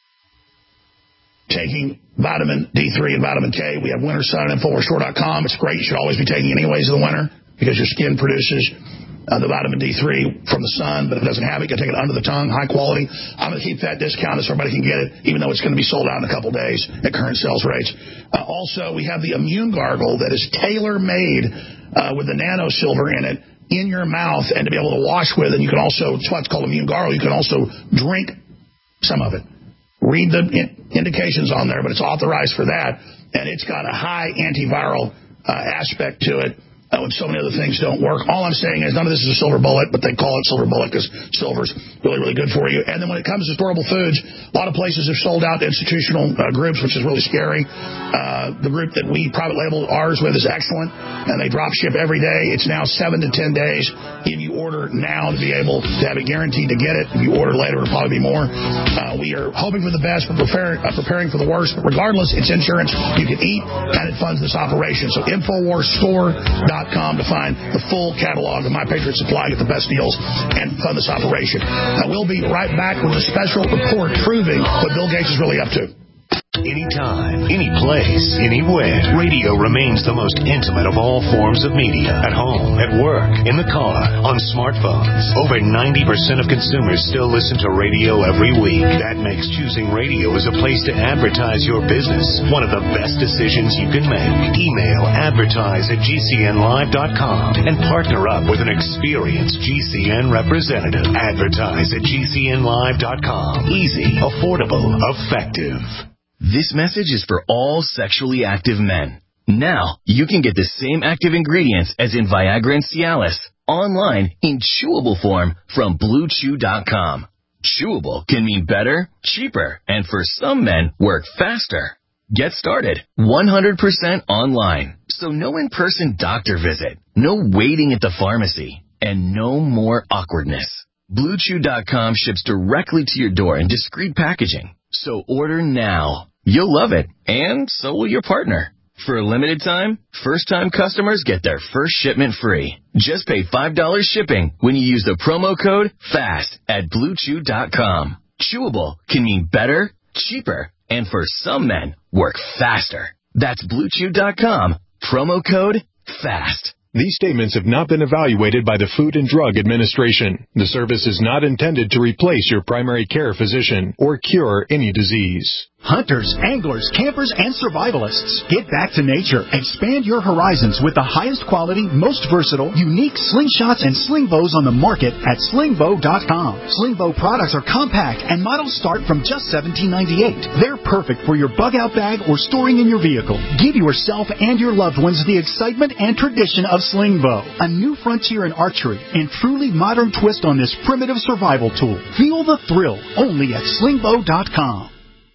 [SPEAKER 12] taking vitamin D3 and vitamin K. We have Winter Sun at InfoWarsStore.com. It's great. You should always be taking it anyways in the winter because your skin produces the vitamin D3 from the sun, but if it doesn't have it, you can take it under the tongue, high quality. I'm going to keep that discount so everybody can get it, even though it's going to be sold out in a couple days at current sales rates. Also, we have the Immune Gargle that is tailor-made with the nano silver in it in your mouth and to be able to wash with. And you can also, that's why it's called Immune Gargle, you can also drink some of it. Read the indications on there, but it's authorized for that. And it's got a high antiviral aspect to it. When so many other things don't work. All I'm saying is none of this is a silver bullet, but they call it silver bullet because silver's really, really good for you. And then when it comes to storable foods, a lot of places have sold out to institutional groups, which is really scary. The group that we private label ours with is excellent, and they drop ship every day. It's now 7 to 10 days. If you order now to be able to have it guaranteed to get it, if you order later, it'll probably be more. We are hoping for the best, but preparing for the worst. But regardless, it's insurance you can eat, and it funds this operation. So InfoWarsStore.com to find the full catalog of My Patriot Supply, get the best deals, and fund this operation. We'll be right back with a special report proving what Bill Gates is really up to.
[SPEAKER 3] Anytime, any place, anywhere, radio remains the most intimate of all forms of media. At home, at work, in the car, on smartphones. Over 90% of consumers still listen to radio every week. That makes choosing radio as a place to advertise your business one of the best decisions you can make. Email advertise@gcnlive.com and partner up with an experienced GCN representative. Advertise@gcnlive.com. Easy, affordable, effective.
[SPEAKER 5] This message is for all sexually active men. Now, you can get the same active ingredients as in Viagra and Cialis online in chewable form from BlueChew.com. Chewable can mean better, cheaper, and for some men, work faster. Get started 100% online. So no in-person doctor visit, no waiting at the pharmacy, and no more awkwardness. BlueChew.com ships directly to your door in discreet packaging. So order now. You'll love it, and so will your partner. For a limited time, first-time customers get their first shipment free. Just pay $5 shipping when you use the promo code FAST at BlueChew.com. Chewable can mean better, cheaper, and for some men, work faster. That's BlueChew.com, promo code FAST.
[SPEAKER 6] These statements have not been evaluated by the Food and Drug Administration. The service is not intended to replace your primary care physician or cure any disease.
[SPEAKER 7] Hunters, anglers, campers, and survivalists, get back to nature. Expand your horizons with the highest quality, most versatile, unique slingshots and sling bows on the market at slingbow.com. Slingbow products are compact and models start from just $17.98. They're perfect for your bug-out bag or storing in your vehicle. Give yourself and your loved ones the excitement and tradition of Slingbow, a new frontier in archery and truly modern twist on this primitive survival tool. Feel the thrill only at slingbow.com.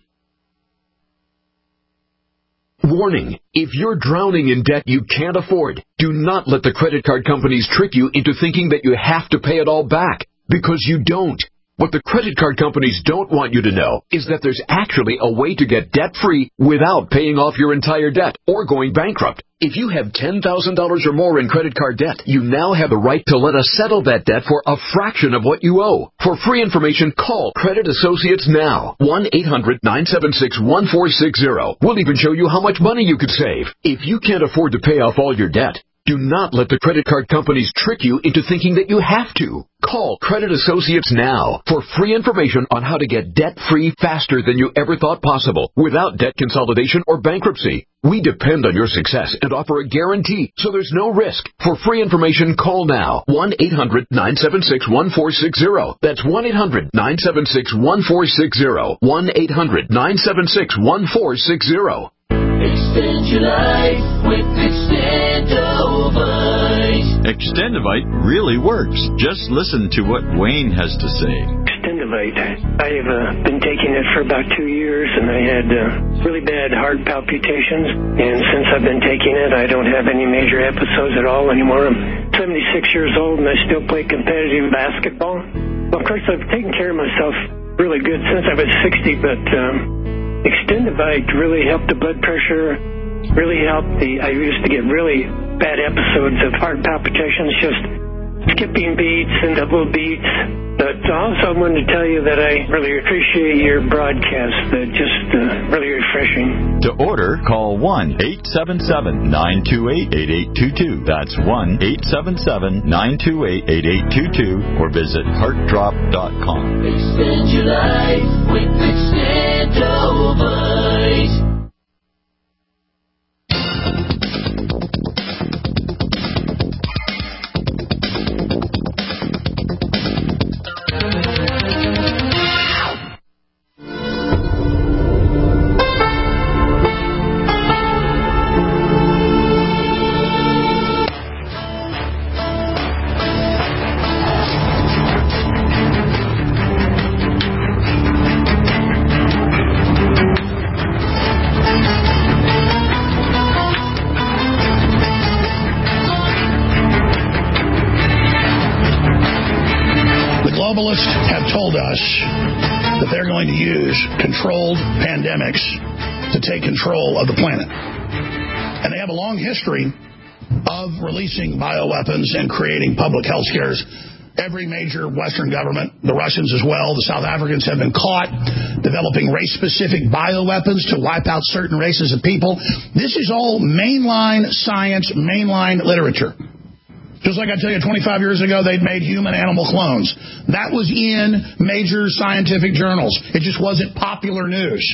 [SPEAKER 8] Warning, if you're drowning in debt you can't afford, do not let the credit card companies trick you into thinking that you have to pay it all back, because you don't. What the credit card companies don't want you to know is that there's actually a way to get debt-free without paying off your entire debt or going bankrupt. If you have $10,000 or more in credit card debt, you now have the right to let us settle that debt for a fraction of what you owe. For free information, call Credit Associates now. 1-800-976-1460. We'll even show you how much money you could save. If you can't afford to pay off all your debt, do not let the credit card companies trick you into thinking that you have to. Call Credit Associates now for free information on how to get debt-free faster than you ever thought possible without debt consolidation or bankruptcy. We depend on your success and offer a guarantee, so there's no risk. For free information, call now. 1-800-976-1460. That's 1-800-976-1460. 1-800-976-1460.
[SPEAKER 9] Extend your life with Extendovite.
[SPEAKER 18] Extendovite really works. Just listen to what Wayne has to say.
[SPEAKER 10] Extendovite. I have been taking it for about 2 years, and I had really bad heart palpitations. And since I've been taking it, I don't have any major episodes at all anymore. I'm 76 years old, and I still play competitive basketball. Well, of course, I've taken care of myself really good since I was 60, but Extendovite really helped the blood pressure, really helped I used to get really bad episodes of heart palpitations, just skipping beats and double beats. But also I wanted to tell you that I really appreciate your broadcast, just really refreshing.
[SPEAKER 18] To order, call 1-877-928-8822. That's 1-877-928-8822 or visit heartdrop.com.
[SPEAKER 9] Extend your life with Extendovite.
[SPEAKER 12] That they're going to use controlled pandemics to take control of the planet. And they have a long history of releasing bioweapons and creating public health scares. Every major Western government, the Russians as well, the South Africans have been caught developing race-specific bioweapons to wipe out certain races of people. This is all mainline science, mainline literature. Just like I tell you, 25 years ago, they'd made human-animal clones. That was in major scientific journals. It just wasn't popular news.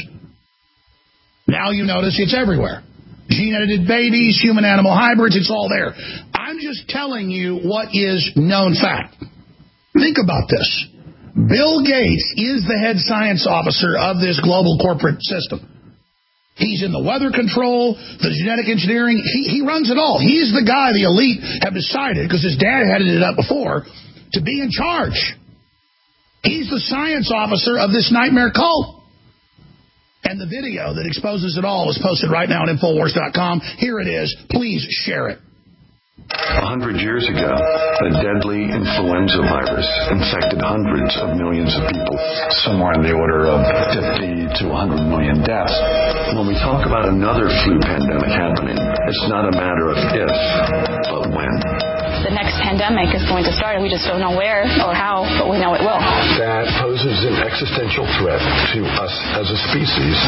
[SPEAKER 12] Now you notice it's everywhere. Gene-edited babies, human-animal hybrids, it's all there. I'm just telling you what is known fact. Think about this. Bill Gates is the head science officer of this global corporate system. He's in the weather control, the genetic engineering. He runs it all. He's the guy the elite have decided, because his dad headed it up before, to be in charge. He's the science officer of this nightmare cult. And the video that exposes it all is posted right now on Infowars.com. Here it is. Please share it.
[SPEAKER 11] 100 years ago, a deadly influenza virus infected hundreds of millions of people, somewhere in the order of 50 to 100 million deaths. When we talk about another flu pandemic happening, it's not a matter of if, but when.
[SPEAKER 27] The next pandemic is going to start, and we just don't know where or how, but we know it will.
[SPEAKER 11] That poses an existential threat to us as a species.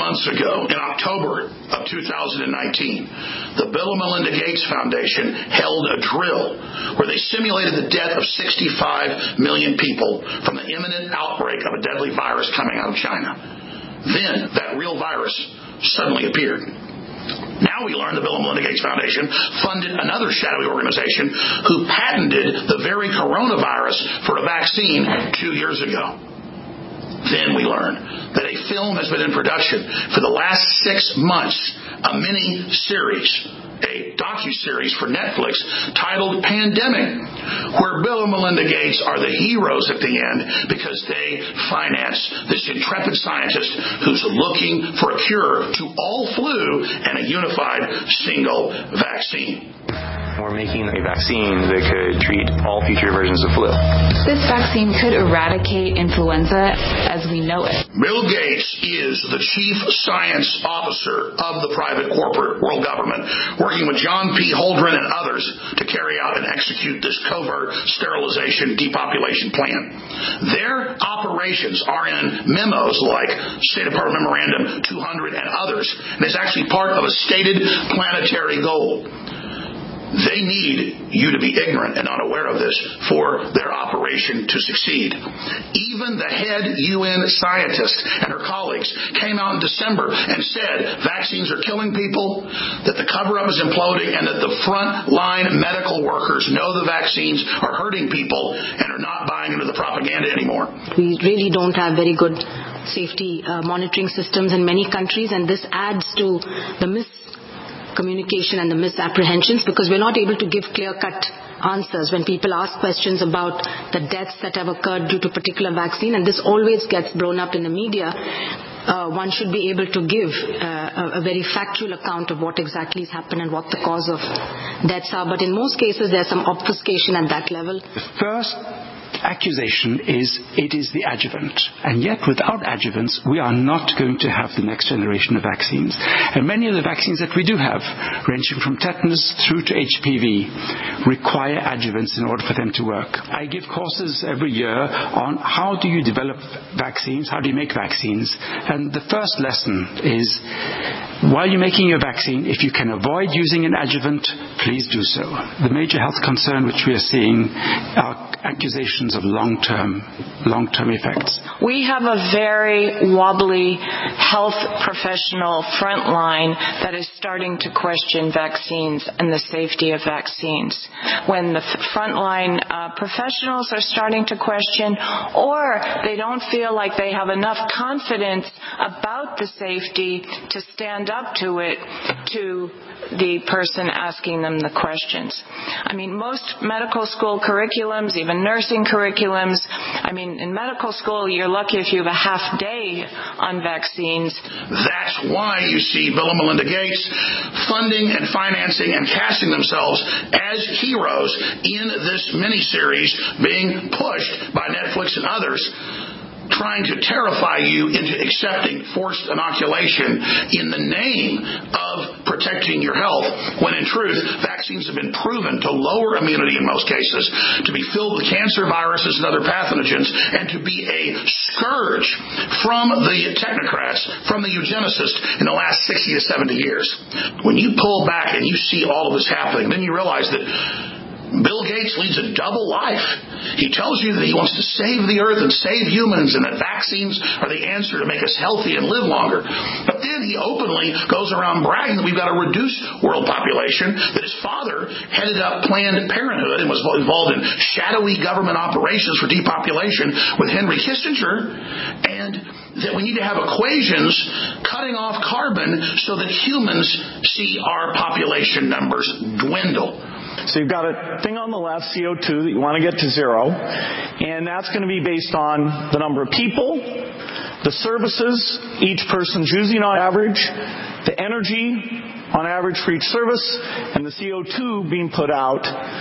[SPEAKER 12] months ago, in October of 2019, the Bill and Melinda Gates Foundation held a drill where they simulated the death of 65 million people from the imminent outbreak of a deadly virus coming out of China. Then that real virus suddenly appeared. Now we learn the Bill and Melinda Gates Foundation funded another shadowy organization who patented the very coronavirus for a vaccine 2 years ago. Then we learn that a film has been in production for the last 6 months, a mini-series, a docu-series for Netflix titled Pandemic, where Bill and Melinda Gates are the heroes at the end because they finance this intrepid scientist who's looking for a cure to all flu and a unified single vaccine.
[SPEAKER 1] We're making a vaccine that could treat all future versions of flu.
[SPEAKER 13] This vaccine could eradicate influenza as we know it.
[SPEAKER 12] Bill Gates is the chief science officer of the private corporate world government, working with John P. Holdren and others to carry out and execute this covert sterilization depopulation plan. Their operations are in memos like State Department Memorandum 200 and others, and is actually part of a stated planetary goal. They need you to be ignorant and unaware of this for their operation to succeed. Even the head UN scientist and her colleagues came out in December and said vaccines are killing people, that the cover-up is imploding, and that the front-line medical workers know the vaccines are hurting people and are not buying into the propaganda anymore.
[SPEAKER 14] We really don't have very good safety monitoring systems in many countries, and this adds to the miscommunication and the misapprehensions because we're not able to give clear-cut answers when people ask questions about the deaths that have occurred due to a particular vaccine, and this always gets blown up in the media. One should be able to give a very factual account of what exactly has happened and what the cause of deaths are, but in most cases there's some obfuscation at that level.
[SPEAKER 16] The first accusation is it is the adjuvant, and yet without adjuvants we are not going to have the next generation of vaccines. And many of the vaccines that we do have, ranging from tetanus through to HPV, require adjuvants in order for them to work. I give courses every year on how do you develop vaccines, how do you make vaccines, and the first lesson is while you're making your vaccine, if you can avoid using an adjuvant, please do so. The major health concern which we are seeing are accusations of long-term effects.
[SPEAKER 17] We have a very wobbly health professional front line that is starting to question vaccines and the safety of vaccines. When the frontline professionals are starting to question, or they don't feel like they have enough confidence about the safety to stand up to it, to the person asking them the questions. I mean, most medical school curriculums, even nursing curriculums, in medical school, you're lucky if you have a half day on vaccines.
[SPEAKER 12] That's why you see Bill and Melinda Gates funding and financing and casting themselves as heroes in this miniseries being pushed by Netflix and others, trying to terrify you into accepting forced inoculation in the name of protecting your health, when in truth, vaccines have been proven to lower immunity in most cases, to be filled with cancer viruses and other pathogens, and to be a scourge from the technocrats, from the eugenicists in the last 60 to 70 years. When you pull back and you see all of this happening, then you realize that Bill Gates leads a double life. He tells you that he wants to save the earth and save humans and that vaccines are the answer to make us healthy and live longer. But then he openly goes around bragging that we've got a reduced world population, that his father headed up Planned Parenthood and was involved in shadowy government operations for depopulation with Henry Kissinger, and that we need to have equations cutting off carbon so that humans see our population numbers dwindle.
[SPEAKER 19] So you've got a thing on the left, CO2, that you want to get to zero, and that's going to be based on the number of people, the services each person's using on average, the energy on average for each service, and the CO2 being put out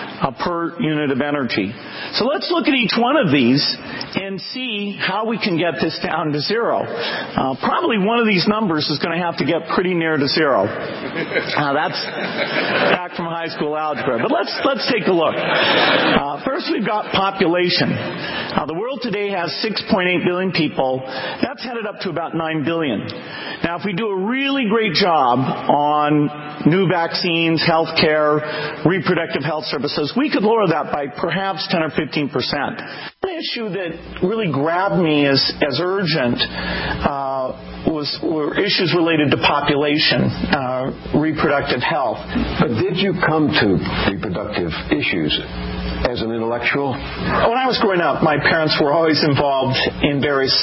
[SPEAKER 19] per unit of energy. So let's look at each one of these and see how we can get this down to zero. Probably one of these numbers is going to have to get pretty near to zero. That's back from high school algebra. But let's take a look. First, we've got population. The world today has 6.8 billion people. That's headed up to about 9 billion. Now, if we do a really great job on new vaccines, health care, reproductive health services, we could lower that by perhaps 10 or 15%. One issue that really grabbed me as urgent were issues related to population, reproductive health.
[SPEAKER 2] But did you come to reproductive issues as an intellectual?
[SPEAKER 19] When I was growing up, my parents were always involved in various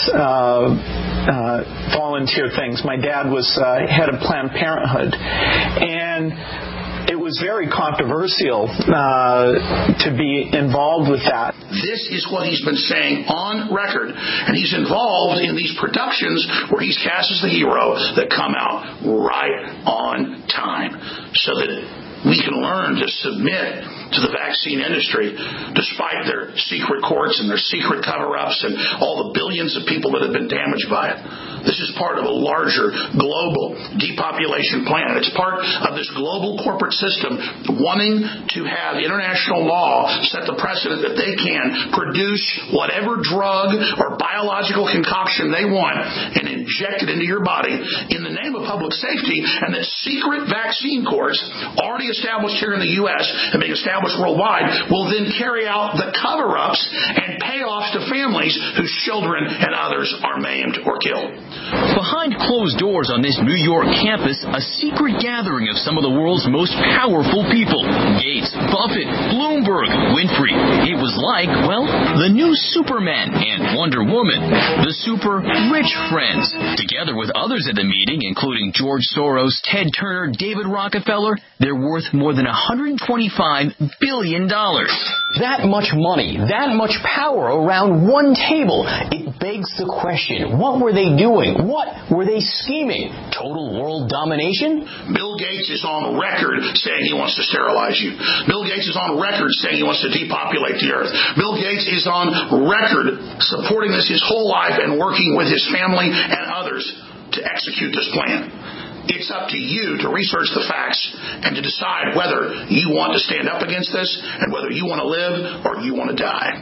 [SPEAKER 19] volunteer things. My dad was head of Planned Parenthood, and it was very controversial to be involved with that.
[SPEAKER 4] This is what he's been saying on record, and he's involved in these productions where he's cast as the hero that come out right on time so that we can learn to submit to the vaccine industry despite their secret courts and their secret cover-ups and all the billions of people that have been damaged by it. This is part of a larger global depopulation plan. It's part of this global corporate system wanting to have international law set the precedent that they can produce whatever drug or biological concoction they want and inject it into your body in the name of public safety, and that secret vaccine courts already established here in the U.S. and being established worldwide will then carry out the cover-ups and payoffs to families whose children and others are maimed or killed.
[SPEAKER 5] Behind closed doors on this New York campus, a secret gathering of some of the world's most powerful people. Gates, Buffett, Bloomberg, Winfrey. It was like, well, the new Superman and Wonder Woman. The super rich friends. Together with others at the meeting, including George Soros, Ted Turner, David Rockefeller, they're worth more than $125 billion.
[SPEAKER 20] That much money, that much power around one table. It begs the question, what were they doing? What were they scheming? Total world domination?
[SPEAKER 4] Bill Gates is on record saying he wants to sterilize you. Bill Gates is on record saying he wants to depopulate the earth. Bill Gates is on record supporting this his whole life and working with his family and others to execute this plan. It's up to you to research the facts and to decide whether you want to stand up against this and whether you want to live or you want to die.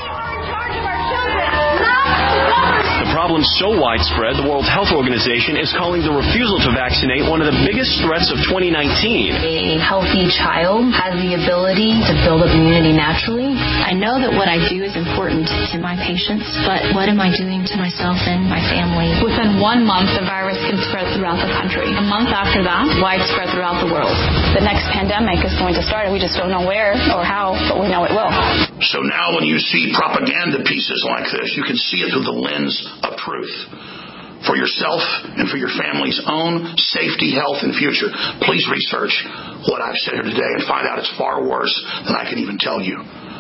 [SPEAKER 21] The problem's so widespread, the World Health Organization is calling the refusal to vaccinate one of the biggest threats of 2019.
[SPEAKER 22] A healthy child has the ability to build up immunity naturally. I know that what I do is important to my patients, but what am I doing to myself and my family?
[SPEAKER 27] Within 1 month, the virus can spread throughout the country. A month after that, widespread throughout the world. The next pandemic is going to start, and we just don't know where or how, but we know it will.
[SPEAKER 4] So now when you see propaganda pieces like this, you can see it through the lens of truth. For yourself and for your family's own safety, health, and future, please research what I've said here today and find out it's far worse than I can even tell you.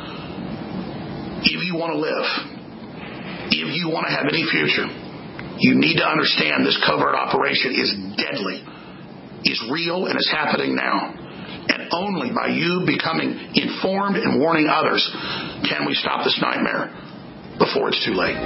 [SPEAKER 4] If you want to live, if you want to have any future, you need to understand this covert operation is deadly, is real, and is happening now. And only by you becoming informed and warning others can we stop this nightmare before it's too late.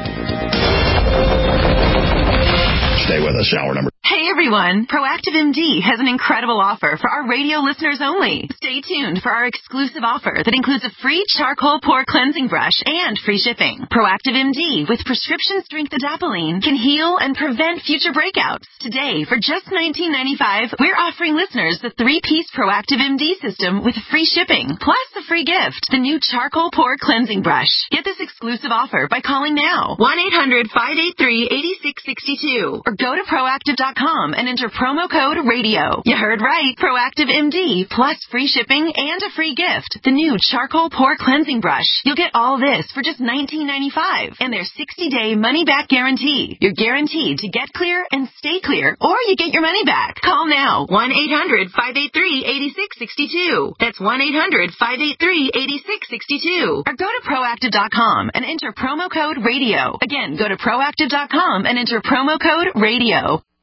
[SPEAKER 12] Stay with us. Hour number.
[SPEAKER 23] Hey everyone, Proactive MD has an incredible offer for our radio listeners only. Stay tuned for our exclusive offer that includes a free charcoal pore cleansing brush and free shipping. Proactive MD with prescription strength adapalene can heal and prevent future breakouts. Today, for just $19.95, we're offering listeners the 3-piece Proactive MD system with free shipping, plus a free gift, the new charcoal pore cleansing brush. Get this exclusive offer by calling now, 1-800-583-8662, or go to proactive.com and enter promo code RADIO. You heard right. Proactive MD plus free shipping and a free gift. The new charcoal pore cleansing brush. You'll get all this for just $19.95 and their 60-day money-back guarantee. You're guaranteed to get clear and stay clear, or you get your money back. Call now. 1-800-583-8662. That's 1-800-583-8662. Or go to proactive.com and enter promo code RADIO. Again, go to proactive.com and enter promo code RADIO.